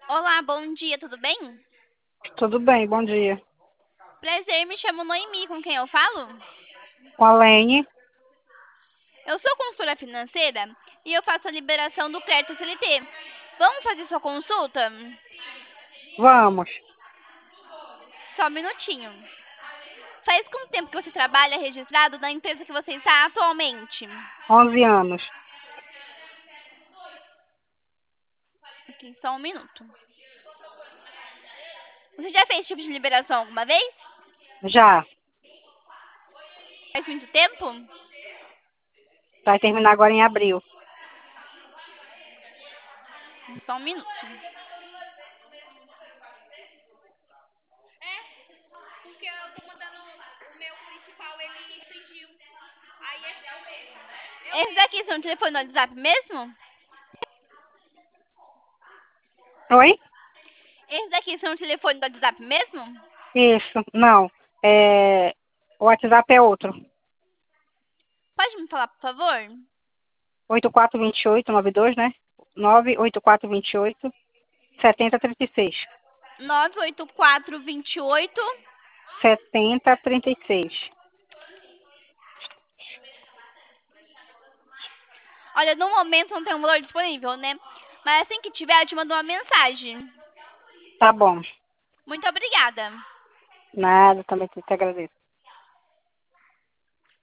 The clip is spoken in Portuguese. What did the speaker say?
Olá, bom dia, tudo bem? Tudo bem, bom dia. Prazer, me chamo Noemi, com quem eu falo? Com a Lene, Eu sou consultora financeira e eu faço a liberação do crédito CLT. Vamos fazer sua consulta? vamos. Só um minutinho. Faz quanto tempo que você trabalha registrado na empresa que você está atualmente? 11 anos. Aqui, só um minuto. Você já fez esse tipo de liberação alguma vez? Já. Faz muito tempo? Vai terminar agora em abril. Só um minuto. Porque eu tô mandando o meu principal, ele fingiu. Aí esse é o mesmo. Esse daqui são o telefone do WhatsApp mesmo? Oi? Esse daqui são o telefone do WhatsApp mesmo? Isso. Não. O WhatsApp é outro. Pode me falar, por favor? 842892, né? 98428 7036. 98428. 7036. Olha, no momento não tem um valor disponível, né? Mas assim que tiver, eu te mando uma mensagem. Tá bom. Muito obrigada. Nada, também te agradeço.